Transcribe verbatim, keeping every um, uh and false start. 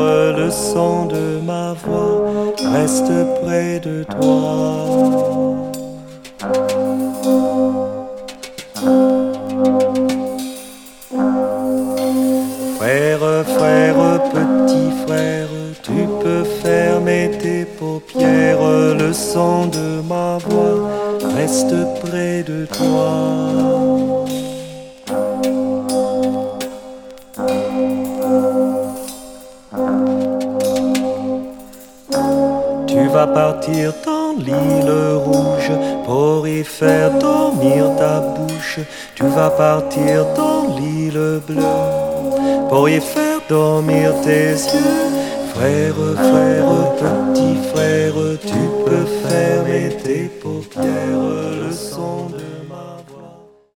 le son de ma voix reste près de toi. Frère, frère, petit frère, tu peux fermer tes paupières, le son de ma voix reste près de toi. Tu vas partir dans l'île rouge pour y faire dormir ta bouche. Tu vas partir dans l'île bleue pour y faire dormir tes yeux. Frère, frère, petit frère, tu peux fermer tes paupières, le son